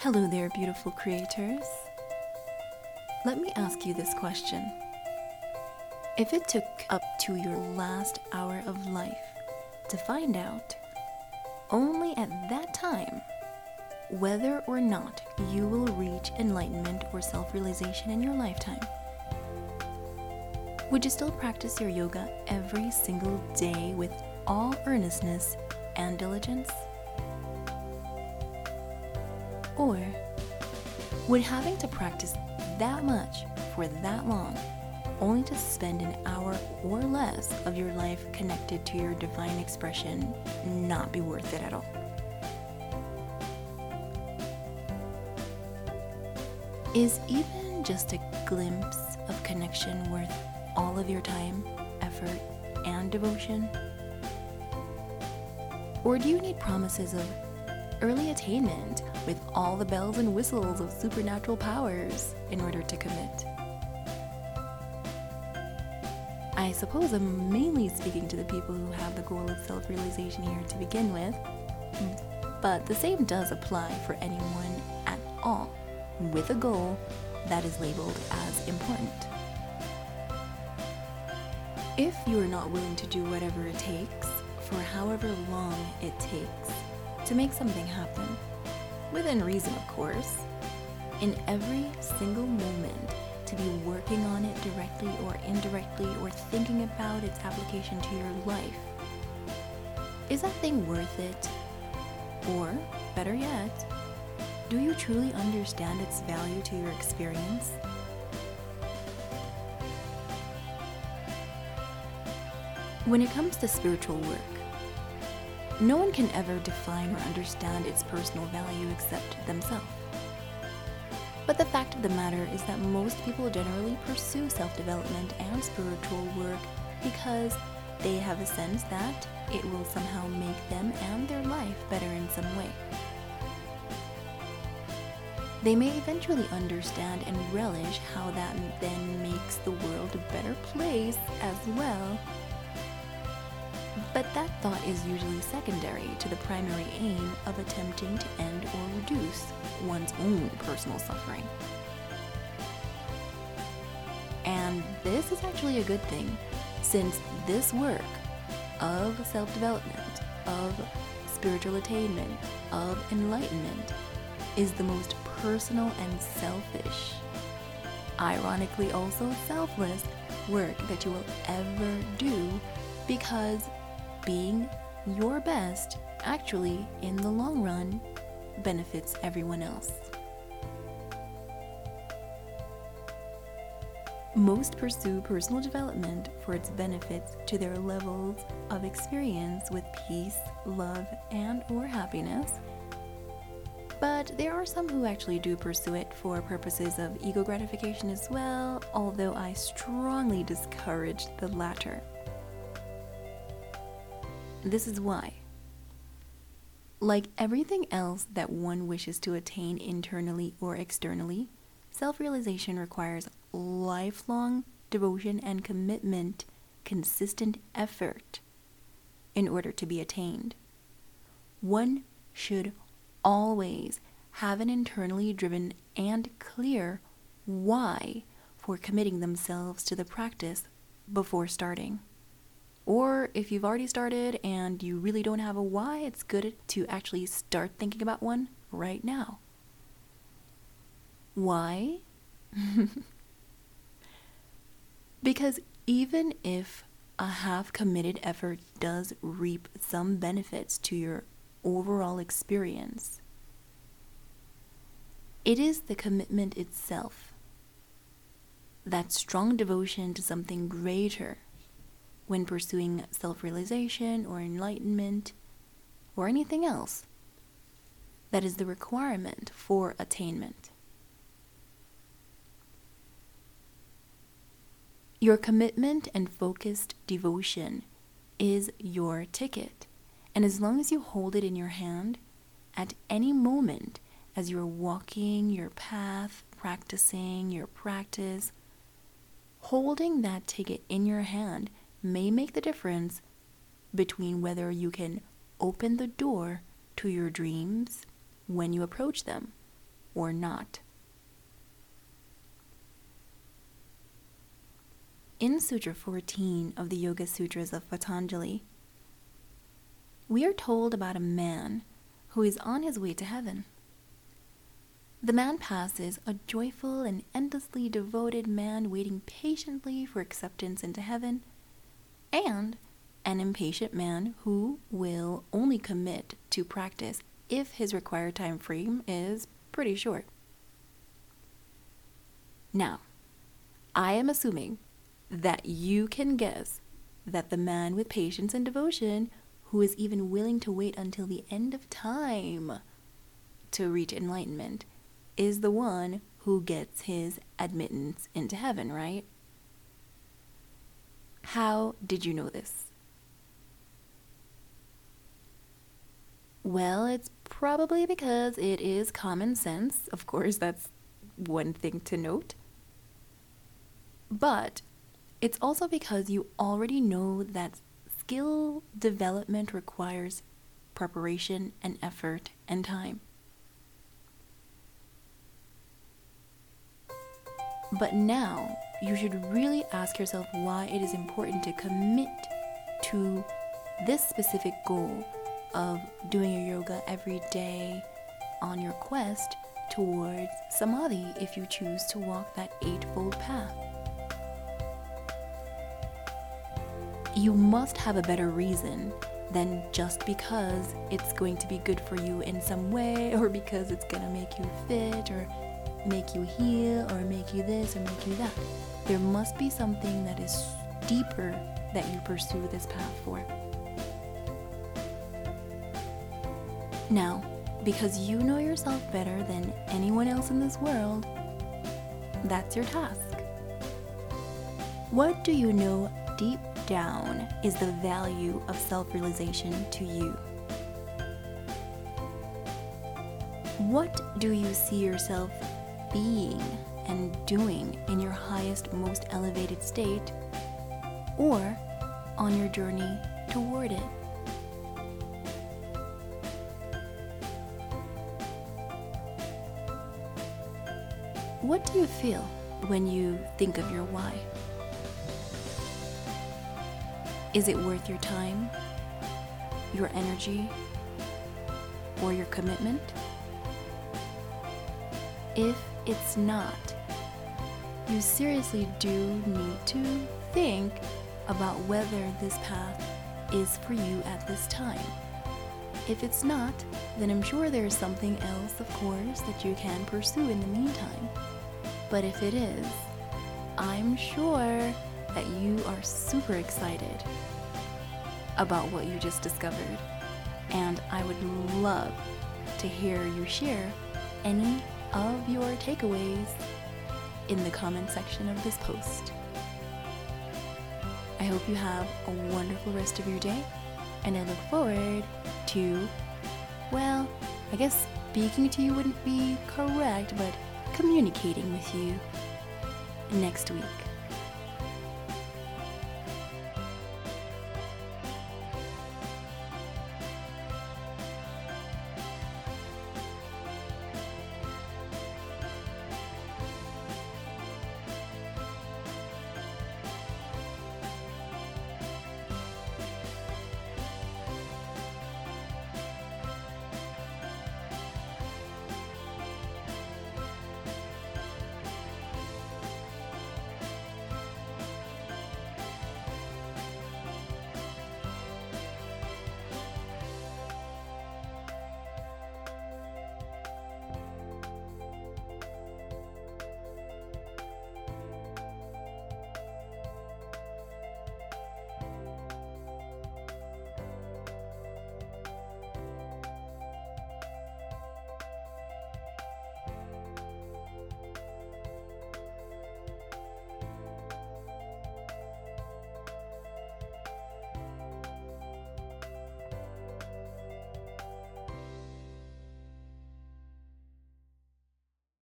Hello there, beautiful creators. Let me ask you this question. If it took up to your last hour of life to find out, only at that time, whether or not you will reach enlightenment or self-realization in your lifetime, would you still practice your yoga every single day with all earnestness and diligence? Or would having to practice that much for that long, only to spend an hour or less of your life connected to your divine expression, not be worth it at all? Is even just a glimpse of connection worth all of your time, effort, and devotion? Or do you need promises of early attainment with all the bells and whistles of supernatural powers in order to commit? I suppose I'm mainly speaking to the people who have the goal of self-realization here to begin with, but the same does apply for anyone at all with a goal that is labeled as important. If you are not willing to do whatever it takes, for however long it takes, to make something happen, within reason of course, in every single moment to be working on it directly or indirectly or thinking about its application to your life, is that thing worth it? Or, better yet, do you truly understand its value to your experience? When it comes to spiritual work, no one can ever define or understand its personal value except themselves. But the fact of the matter is that most people generally pursue self-development and spiritual work because they have a sense that it will somehow make them and their life better in some way. They may eventually understand and relish how that then makes the world a better place as well. But that thought is usually secondary to the primary aim of attempting to end or reduce one's own personal suffering. And this is actually a good thing, since this work of self-development, of spiritual attainment, of enlightenment, is the most personal and selfish, ironically also selfless, work that you will ever do, because being your best actually, in the long run, benefits everyone else. Most pursue personal development for its benefits to their levels of experience with peace, love, and/or happiness. But there are some who actually do pursue it for purposes of ego gratification as well, although I strongly discourage the latter. This is why. Like everything else that one wishes to attain internally or externally, self-realization requires lifelong devotion and commitment, consistent effort in order to be attained. One should always have an internally driven and clear why for committing themselves to the practice before starting. Or if you've already started and you really don't have a why, it's good to actually start thinking about one right now. Why? Because even if a half-committed effort does reap some benefits to your overall experience, it is the commitment itself, that strong devotion to something greater, when pursuing self-realization or enlightenment or anything else, that is the requirement for attainment. Your commitment and focused devotion is your ticket, and as long as you hold it in your hand, at any moment as you're walking your path, practicing your practice, holding that ticket in your hand may make the difference between whether you can open the door to your dreams when you approach them, or not. In Sutra 14 of the Yoga Sutras of Patanjali, we are told about a man who is on his way to heaven. The man passes a joyful and endlessly devoted man waiting patiently for acceptance into heaven, and an impatient man who will only commit to practice if his required time frame is pretty short. Now, I am assuming that you can guess that the man with patience and devotion, who is even willing to wait until the end of time to reach enlightenment, is the one who gets his admittance into heaven, right? How did you know this? Well, it's probably because it is common sense. Of course, that's one thing to note. But it's also because you already know that skill development requires preparation and effort and time. But now, you should really ask yourself why it is important to commit to this specific goal of doing your yoga every day on your quest towards samadhi if you choose to walk that eightfold path. You must have a better reason than just because it's going to be good for you in some way, or because it's going to make you fit, or make you heal, or make you this, or make you that. There must be something that is deeper that you pursue this path for. Now, because you know yourself better than anyone else in this world, that's your task. What do you know deep down is the value of self-realization to you? What do you see yourself being and doing in your highest, most elevated state, or on your journey toward it? What do you feel when you think of your why? Is it worth your time, your energy, or your commitment? If it's not, you seriously do need to think about whether this path is for you at this time. If it's not, then I'm sure there's something else, of course, that you can pursue in the meantime. But if it is, I'm sure that you are super excited about what you just discovered, and I would love to hear you share any of your takeaways in the comment section of this post. I hope you have a wonderful rest of your day, and I look forward to, well, I guess speaking to you wouldn't be correct, but communicating with you next week.